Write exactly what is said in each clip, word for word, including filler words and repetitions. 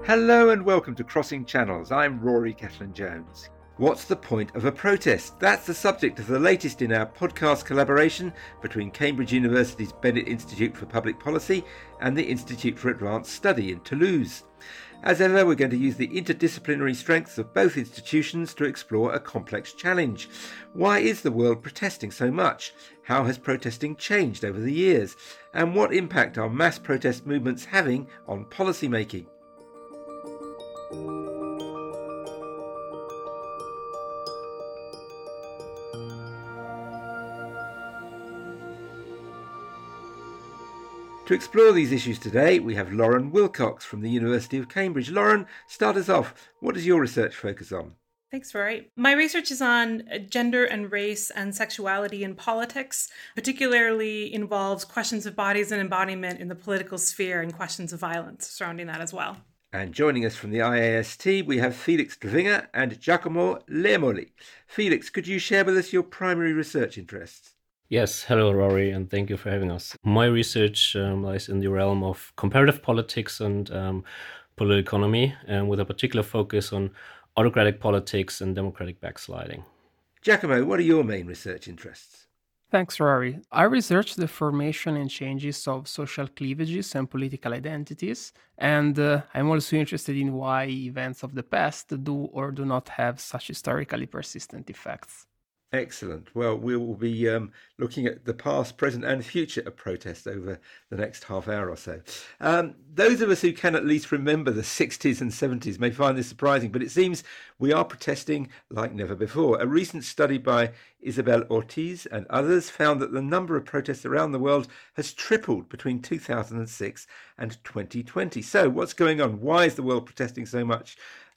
Hello and welcome to Crossing Channels. I'm Rory Catlin-Jones. What's the point of a protest? That's the subject of the latest in our podcast collaboration between Cambridge University's Bennett Institute for Public Policy and the Institute for Advanced Study in Toulouse. As ever, we're going to use the interdisciplinary strengths of both institutions to explore a complex challenge. Why is the world protesting so much? How has protesting changed over the years? And what impact are mass protest movements having on policy making? To explore these issues today, we have Lauren Wilcox from the University of Cambridge. Lauren, start us off. What does your research focus on? Thanks, Rory. My research is on gender and race and sexuality in politics, particularly involves questions of bodies and embodiment in the political sphere and questions of violence surrounding that as well. And joining us from the I A S T, we have Felix Drewinger and Giacomo Lemoli. Felix, could you share with us your primary research interests? Yes, hello Rory, and thank you for having us. My research um, lies in the realm of comparative politics and um, political economy, and with a particular focus on autocratic politics and democratic backsliding. Giacomo, what are your main research interests? Thanks, Rory. I research the formation and changes of social cleavages and political identities, and uh, I'm also interested in why events of the past do or do not have such historically persistent effects. Excellent. Well, we will be um, looking at the past, present and future of protest over the next half hour or so. Um, those of us who can at least remember the sixties and seventies may find this surprising, but it seems we are protesting like never before. A recent study by Isabel Ortiz and others found that the number of protests around the world has tripled between two thousand six and twenty twenty. So what's going on? Why is the world protesting so much?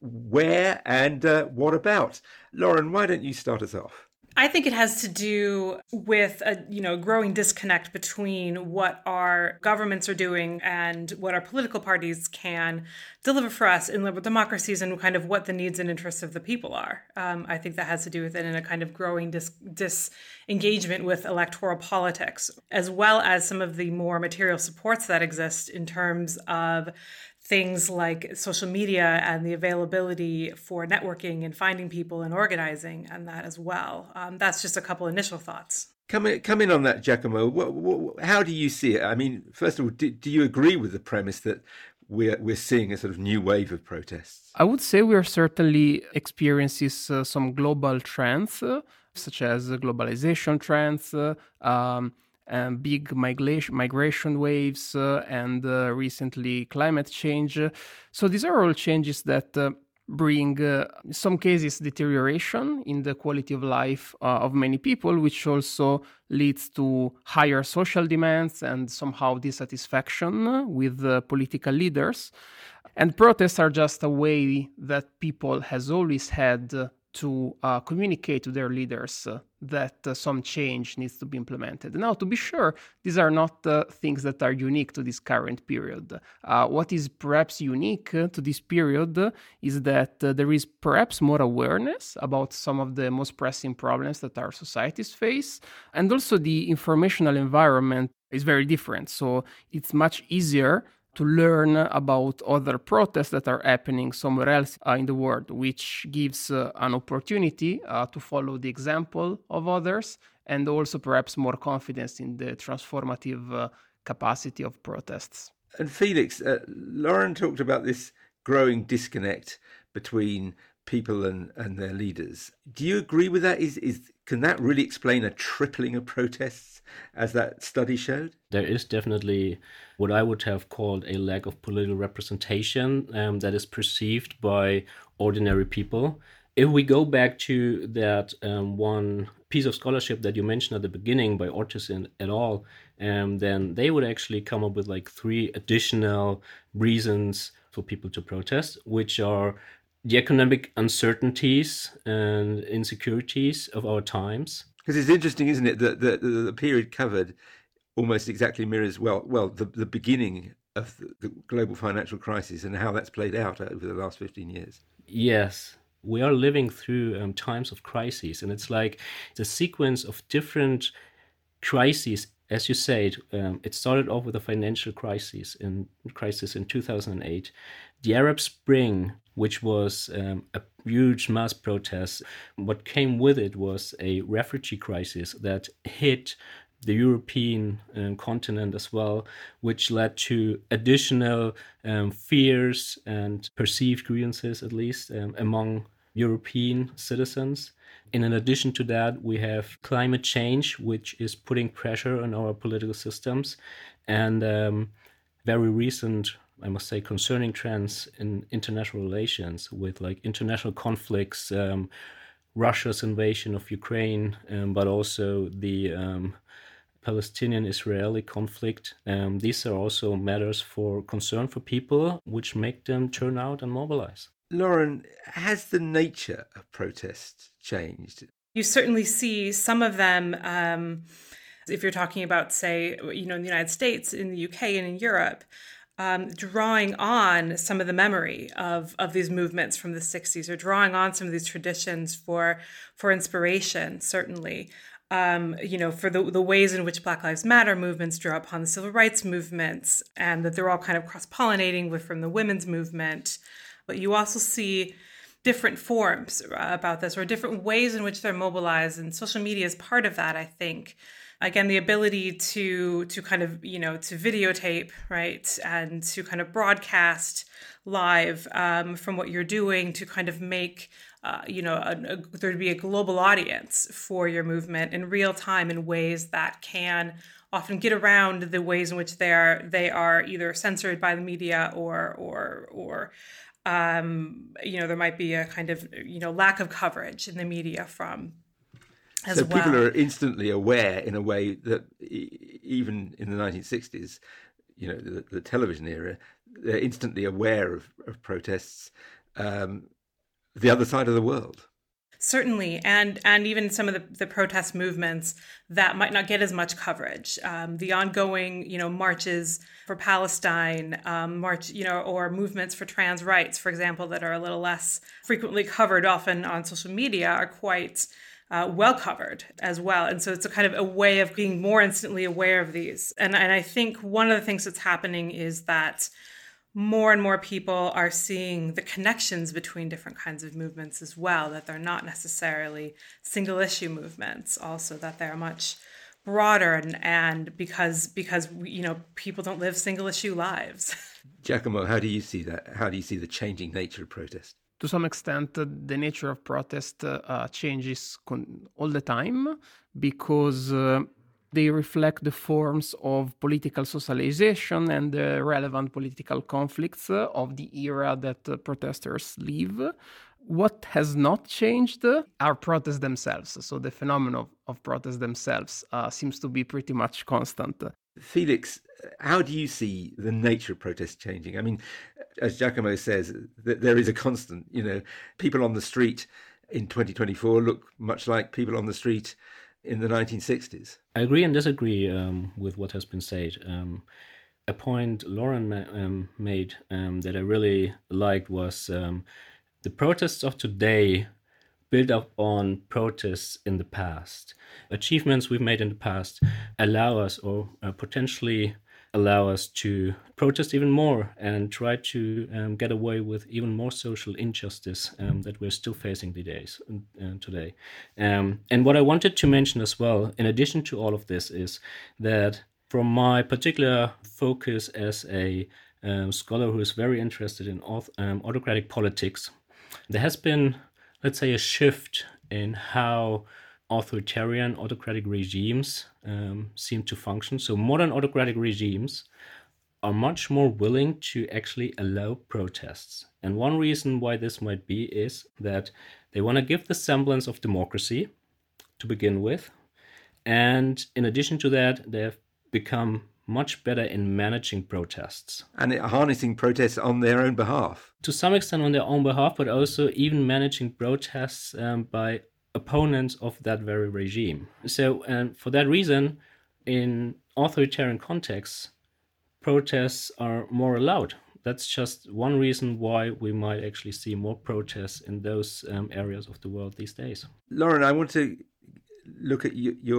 Where and uh, what about? Lauren, why don't you start us off? I think it has to do with a you know growing disconnect between what our governments are doing and what our political parties can deliver for us in liberal democracies and kind of what the needs and interests of the people are. Um, I think that has to do with it in a kind of growing dis- disengagement with electoral politics, as well as some of the more material supports that exist in terms of things like social media and the availability for networking and finding people and organizing and that as well. Um, that's just a couple initial thoughts. Come in, come in on that, Giacomo. What, what, how do you see it? I mean, first of all, do, do you agree with the premise that we're we're seeing a sort of new wave of protests? I would say we are certainly experiencing uh, some global trends, uh, such as globalization trends, uh, um, and big migration migration waves, uh, and uh, recently climate change. So these are all changes that uh, bring, uh, in some cases, deterioration in the quality of life uh, of many people, which also leads to higher social demands and somehow dissatisfaction with uh, political leaders. And protests are just a way that people has always had uh, to uh, communicate to their leaders uh, that uh, some change needs to be implemented. Now, to be sure, these are not uh, things that are unique to this current period. Uh, what is perhaps unique uh, to this period uh, is that uh, there is perhaps more awareness about some of the most pressing problems that our societies face, and also the informational environment is very different. So it's much easier to learn about other protests that are happening somewhere else uh, in the world, which gives uh, an opportunity uh, to follow the example of others and also perhaps more confidence in the transformative uh, capacity of protests. And Felix, uh, Lauren talked about this growing disconnect between people and, and their leaders. Do you agree with that? Is is can that really explain a tripling of protests, as that study showed? There is definitely what I would have called a lack of political representation um, that is perceived by ordinary people. If we go back to that um, one piece of scholarship that you mentioned at the beginning by Ortiz et al., um, then they would actually come up with like three additional reasons for people to protest, which are the economic uncertainties and insecurities of our times. Because it's interesting, isn't it, that the, the, the period covered almost exactly mirrors, well, well the, the beginning of the, the global financial crisis and how that's played out over the last fifteen years. Yes, we are living through um, times of crises, and it's like the sequence of different crises as you said, um, it started off with a financial crisis in crisis in two thousand eight. The Arab Spring, which was um, a huge mass protest, what came with it was a refugee crisis that hit the European um, continent as well, which led to additional um, fears and perceived grievances, at least, um, among European citizens. And in addition to that, we have climate change, which is putting pressure on our political systems, and um, very recent, I must say, concerning trends in international relations with like international conflicts, um, Russia's invasion of Ukraine, um, but also the um, Palestinian-Israeli conflict. Um, these are also matters for concern for people, which make them turn out and mobilize. Lauren, has the nature of protest changed? You certainly see some of them, um, if you're talking about, say, you know, in the United States, in the U K, and in Europe, um, drawing on some of the memory of, of these movements from the sixties, or drawing on some of these traditions for for inspiration, certainly. Um, you know, for the, the ways in which Black Lives Matter movements draw upon the civil rights movements, and that they're all kind of cross-pollinating with from the women's movement. But you also see different forms about this, or different ways in which they're mobilized, and social media is part of that, I think. Again, the ability to to kind of, you know, to videotape, right, and to kind of broadcast live um, from what you're doing, to kind of make, uh, you know, a, a, there'd be a global audience for your movement in real time in ways that can often get around the ways in which they are they are either censored by the media or or or um, you know, there might be a kind of, you know, lack of coverage in the media from. As so well. People are instantly aware in a way that e- even in the nineteen sixties, you know, the, the television era, they're instantly aware of, of protests, um, the other side of the world. Certainly, and and even some of the, the protest movements that might not get as much coverage. Um, the ongoing, you know, marches for Palestine, um, march, you know, or movements for trans rights, for example, that are a little less frequently covered, often on social media, are quite uh, well covered as well. And so it's a kind of a way of being more instantly aware of these. And and I think one of the things that's happening is that more and more people are seeing the connections between different kinds of movements as well, that they're not necessarily single issue movements, also that they're much broader, and, and because, because you know, people don't live single issue lives. Giacomo, how do you see that? How do you see the changing nature of protest? To some extent, uh, the nature of protest uh, changes con- all the time, because uh, they reflect the forms of political socialization and the relevant political conflicts uh, of the era that uh, protesters live. What has not changed uh, are protests themselves. So the phenomenon of, of protests themselves uh, seems to be pretty much constant. Felix, how do you see the nature of protest changing? I mean, as Giacomo says, th- there is a constant, you know, people on the street in twenty twenty-four look much like people on the street in the nineteen sixties. I agree and disagree um, with what has been said. Um, a point Lauren ma- um, made um, that I really liked was um, the protests of today build up on protests in the past. Achievements we've made in the past allow us, or uh, potentially allow us, to protest even more and try to um, get away with even more social injustice um, that we're still facing these days, uh, today. Um, and what I wanted to mention as well, in addition to all of this, is that from my particular focus as a um, scholar who is very interested in auth- um, autocratic politics, there has been, let's say, a shift in how authoritarian autocratic regimes um, seem to function. So modern autocratic regimes are much more willing to actually allow protests. And one reason why this might be is that they want to give the semblance of democracy to begin with. And in addition to that, they have become much better in managing protests. And harnessing protests on their own behalf. To some extent on their own behalf, but also even managing protests um, by opponents of that very regime. So, and for that reason, in authoritarian contexts, protests are more allowed. That's just one reason why we might actually see more protests in those um, areas of the world these days. Lauren, I want to look at y- your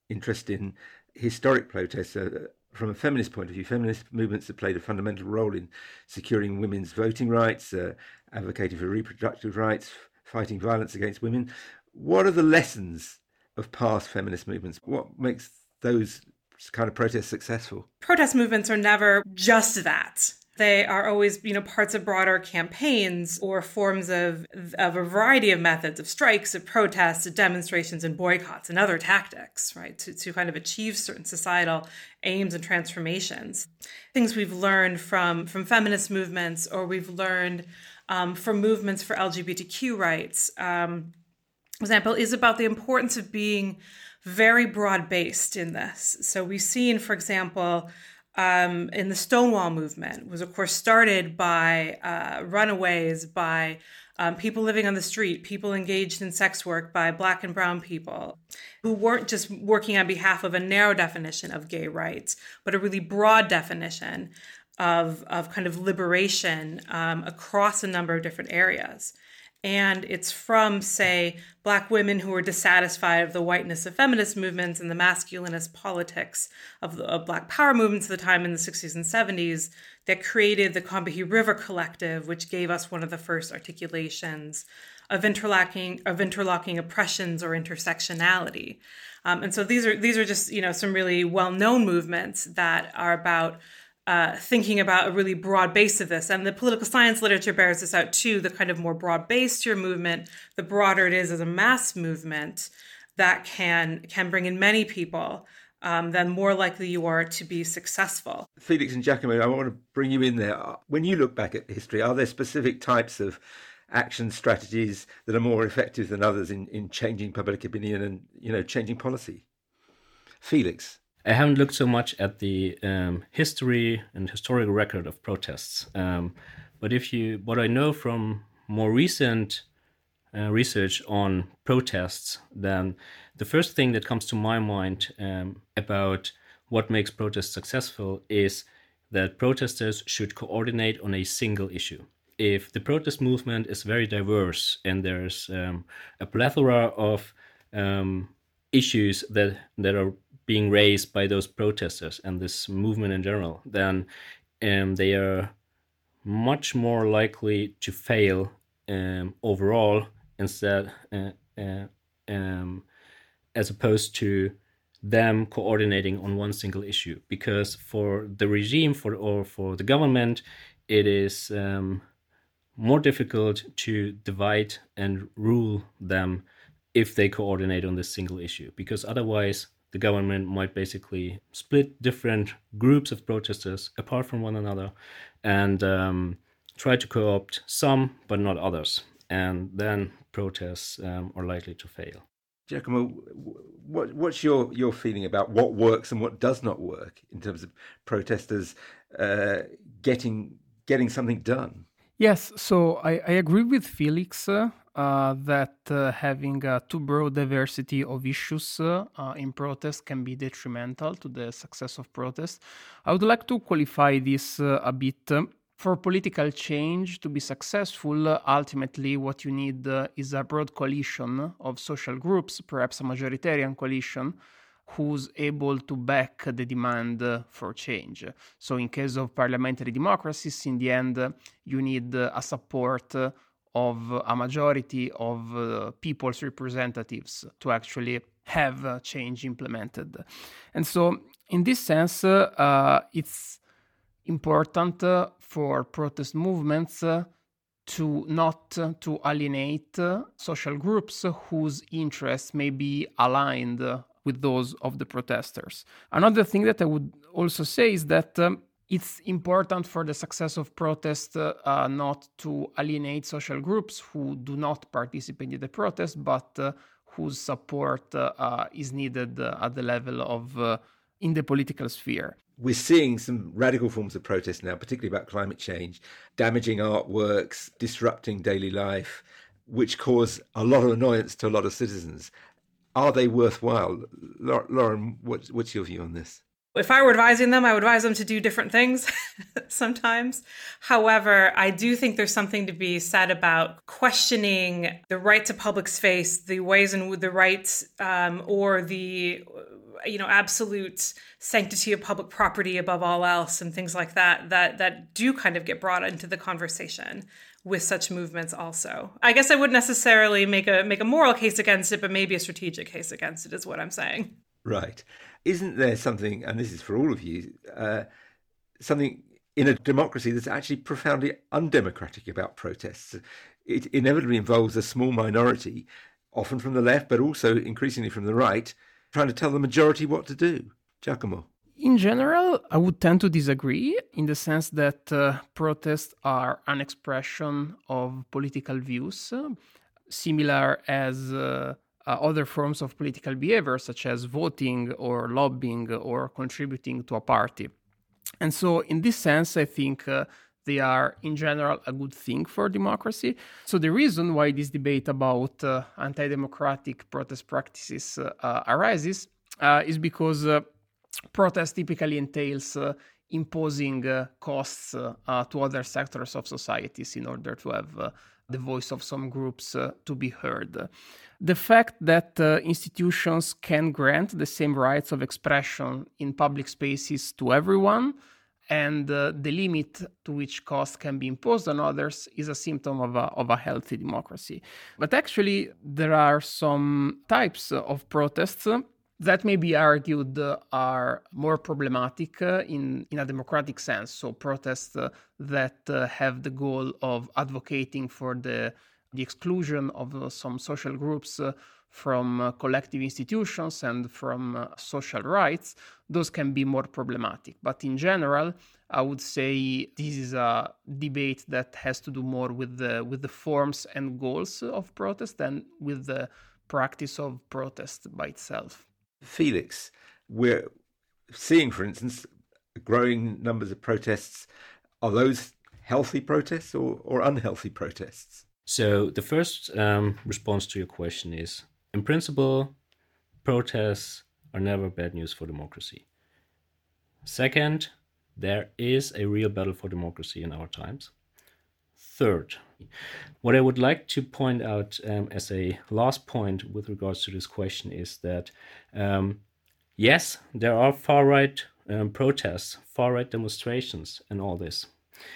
interest in historic protests. Uh, from a feminist point of view, feminist movements have played a fundamental role in securing women's voting rights, uh, advocating for reproductive rights, fighting violence against women. What are the lessons of past feminist movements? What makes those kind of protests successful? Protest movements are never just that. They are always, you know, parts of broader campaigns or forms of, of a variety of methods of strikes, of protests, of demonstrations and boycotts and other tactics, right, to, to kind of achieve certain societal aims and transformations. Things we've learned from, from feminist movements, or we've learned um, from movements for L G B T Q rights, um, for example, is about the importance of being very broad-based in this. So we've seen, for example, Um, in the Stonewall movement, was of course started by uh, runaways, by um, people living on the street, people engaged in sex work, by Black and brown people who weren't just working on behalf of a narrow definition of gay rights, but a really broad definition of, of kind of liberation um, across a number of different areas. And it's from, say, Black women who were dissatisfied of the whiteness of feminist movements and the masculinist politics of, the, of Black power movements at the time in the sixties and seventies that created the Combahee River Collective, which gave us one of the first articulations of interlocking of interlocking oppressions or intersectionality. Um, and so these are these are just, you know, some really well-known movements that are about Uh, thinking about a really broad base of this. And the political science literature bears this out too. The kind of more broad-based your movement, the broader it is as a mass movement that can can bring in many people, um, then more likely you are to be successful. Felix and Giacomo, I want to bring you in there. When you look back at history, are there specific types of action strategies that are more effective than others in, in changing public opinion and, you know, changing policy? Felix? I haven't looked so much at the um, history and historical record of protests. Um, but if you, what I know from more recent uh, research on protests, then the first thing that comes to my mind um, about what makes protests successful is that protesters should coordinate on a single issue. If the protest movement is very diverse and there's um, a plethora of um, issues that, that are being raised by those protesters and this movement in general, then um, they are much more likely to fail um, overall instead, uh, uh, um, as opposed to them coordinating on one single issue. Because for the regime for or for the government, it is um, more difficult to divide and rule them if they coordinate on this single issue, because otherwise the government might basically split different groups of protesters apart from one another and um, try to co-opt some, but not others. And then protests um, are likely to fail. Giacomo, what, what's your, your feeling about what works and what does not work in terms of protesters uh, getting getting something done? Yes, so I, I agree with Felix uh, uh, that uh, having a too broad diversity of issues uh, uh, in protest can be detrimental to the success of protest. I would like to qualify this uh, a bit. For political change to be successful, uh, ultimately what you need uh, is a broad coalition of social groups, perhaps a majoritarian coalition, who's able to back the demand uh, for change. So in case of parliamentary democracies, in the end, uh, you need uh, a support uh, of a majority of uh, people's representatives to actually have uh, change implemented. And so in this sense, uh, uh, it's important uh, for protest movements uh, to not uh, to alienate uh, social groups whose interests may be aligned uh, with those of the protesters. Another thing that I would also say is that um, it's important for the success of protest uh, uh, not to alienate social groups who do not participate in the protest, but uh, whose support uh, uh, is needed uh, at the level of uh, in the political sphere. We're seeing some radical forms of protest now, particularly about climate change, damaging artworks, disrupting daily life, which cause a lot of annoyance to a lot of citizens. Are they worthwhile? Lauren, what, what's your view on this? If I were advising them, I would advise them to do different things sometimes. However, I do think there's something to be said about questioning the right to public space, the ways in the rights um, or the you know absolute sanctity of public property above all else and things like that, that that do kind of get brought into the conversation with such movements also. I guess I wouldn't necessarily make a make a moral case against it, but maybe a strategic case against it is what I'm saying. Right. Isn't there something, and this is for all of you, uh, something in a democracy that's actually profoundly undemocratic about protests? It inevitably involves a small minority, often from the left, but also increasingly from the right, trying to tell the majority what to do. Giacomo. In general, I would tend to disagree in the sense that uh, protests are an expression of political views, uh, similar as uh, uh, other forms of political behavior, such as voting or lobbying or contributing to a party. And so in this sense, I think uh, they are, in general, a good thing for democracy. So the reason why this debate about uh, anti-democratic protest practices uh, uh, arises uh, is because uh, protest typically entails uh, imposing uh, costs uh, uh, to other sectors of societies in order to have uh, the voice of some groups uh, to be heard. The fact that uh, institutions can grant the same rights of expression in public spaces to everyone and uh, the limit to which costs can be imposed on others is a symptom of a, of a healthy democracy. But actually, there are some types of protests that may be argued uh, are more problematic uh, in, in a democratic sense. So protests uh, that uh, have the goal of advocating for the, the exclusion of uh, some social groups uh, from uh, collective institutions and from uh, social rights, those can be more problematic. But in general, I would say this is a debate that has to do more with the, with the forms and goals of protest than with the practice of protest by itself. Felix, we're seeing, for instance, growing numbers of protests. Are those healthy protests or, or unhealthy protests? So the first um, response to your question is, in principle, protests are never bad news for democracy. Second, there is a real battle for democracy in our times. Third, what I would like to point out um, as a last point with regards to this question is that, um, yes, there are far-right um, protests, far-right demonstrations and all this.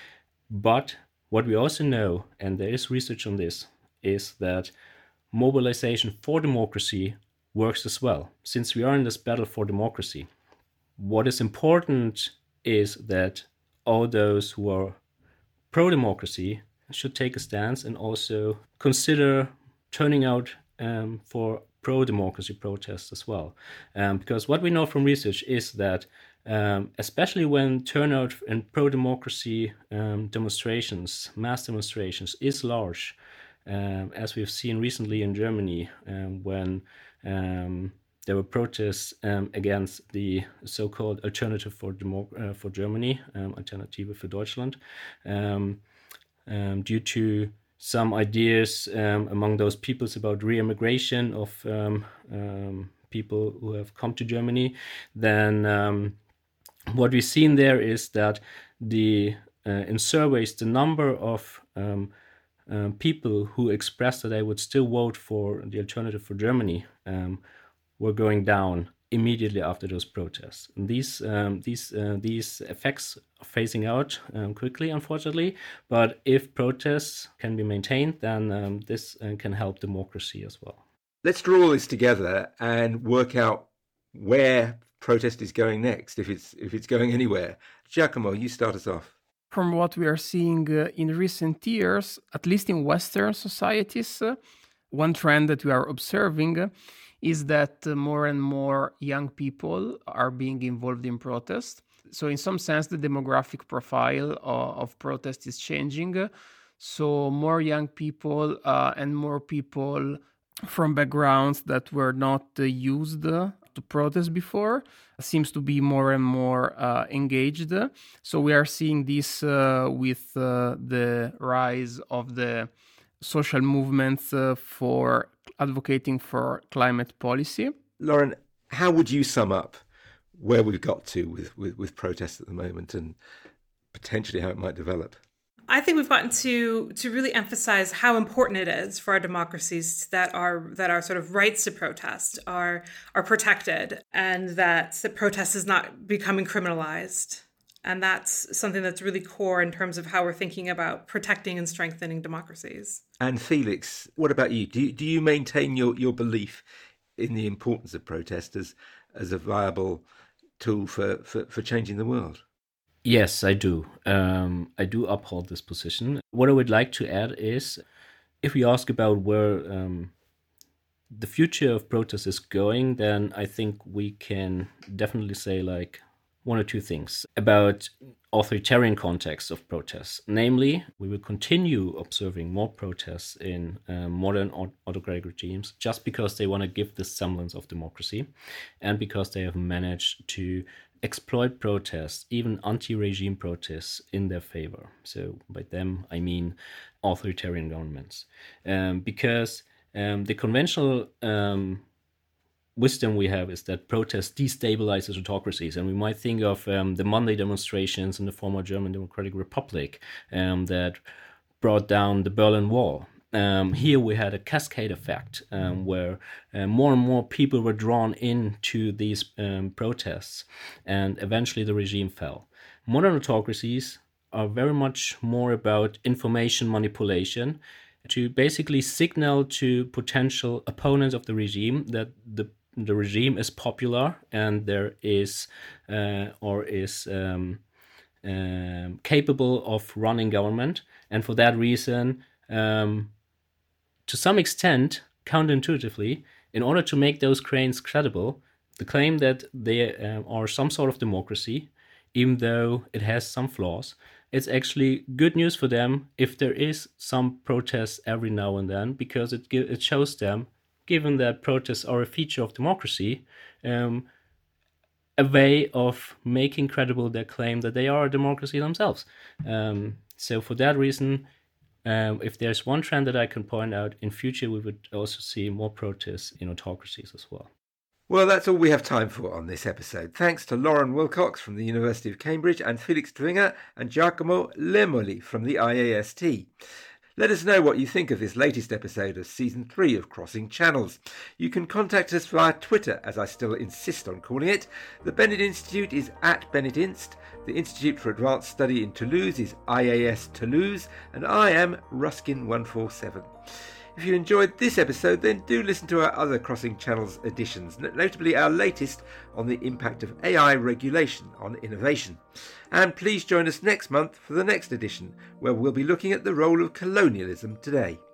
But what we also know, and there is research on this, is that mobilization for democracy works as well. Since we are in this battle for democracy, what is important is that all those who are pro-democracy should take a stance and also consider turning out um, for pro-democracy protests as well. Um, because what we know from research is that um, especially when turnout in pro-democracy um, demonstrations, mass demonstrations, is large, um, as we've seen recently in Germany um, when um, there were protests um, against the so-called Alternative for, Demo- uh, for Germany, um, Alternative für Deutschland, um, um, due to some ideas um, among those peoples about re-immigration of um, um, people who have come to Germany. Then um, what we've seen there is that the uh, in surveys, the number of um, uh, people who expressed that they would still vote for the Alternative for Germany um, were going down immediately after those protests. And these um, these uh, these effects are phasing out um, quickly, unfortunately. But if protests can be maintained, then um, this uh, can help democracy as well. Let's draw all this together and work out where protest is going next, if it's if it's going anywhere. Giacomo, you start us off. From what we are seeing uh, in recent years, at least in Western societies, uh, one trend that we are observing uh, is that uh, more and more young people are being involved in protest. So in some sense, the demographic profile uh, of protest is changing. So more young people uh, and more people from backgrounds that were not uh, used uh, to protest before seems to be more and more uh, engaged. So we are seeing this uh, with uh, the rise of the social movements uh, for advocating for climate policy. Lauren, how would you sum up where we've got to with, with, with protests at the moment and potentially how it might develop? I think we've gotten to to really emphasize how important it is for our democracies that our that our sort of rights to protest are are protected, and that the protest is not becoming criminalized. And that's something that's really core in terms of how we're thinking about protecting and strengthening democracies. And Felix, what about you? Do you, do you maintain your, your belief in the importance of protest as, as a viable tool for, for, for changing the world? Yes, I do. Um, I do uphold this position. What I would like to add is, if we ask about where um, the future of protest is going, then I think we can definitely say like one or two things about authoritarian contexts of protests. Namely, we will continue observing more protests in uh, modern autocratic regimes just because they want to give this semblance of democracy and because they have managed to exploit protests, even anti-regime protests, in their favor. So by them, I mean authoritarian governments. Um, because um, the conventional um, wisdom we have is that protest destabilizes autocracies. And we might think of um, the Monday demonstrations in the former German Democratic Republic um, that brought down the Berlin Wall. Um, here we had a cascade effect um, where uh, more and more people were drawn into these um, protests, and eventually the regime fell. Modern autocracies are very much more about information manipulation to basically signal to potential opponents of the regime that the the regime is popular and there is uh, or is um, um, capable of running government, and for that reason, um, to some extent, counterintuitively, in order to make those claims credible, the claim that they uh, are some sort of democracy, even though it has some flaws, it's actually good news for them if there is some protest every now and then, because it it shows them, given that protests are a feature of democracy, um, a way of making credible their claim that they are a democracy themselves. Um, so for that reason, Um, if there's one trend that I can point out, in future we would also see more protests in autocracies as well. Well, that's all we have time for on this episode. Thanks to Lauren Wilcox from the University of Cambridge and Felix Dwinger and Giacomo Lemoli from the I A S T. Let us know what you think of this latest episode of Season three of Crossing Channels. You can contact us via Twitter, as I still insist on calling it. The Bennett Institute is at Bennett Inst. The Institute for Advanced Study in Toulouse is I A S Toulouse, and I am Ruskin one four seven. If you enjoyed this episode, then do listen to our other Crossing Channels editions, notably our latest on the impact of A I regulation on innovation. And please join us next month for the next edition, where we'll be looking at the role of colonialism today.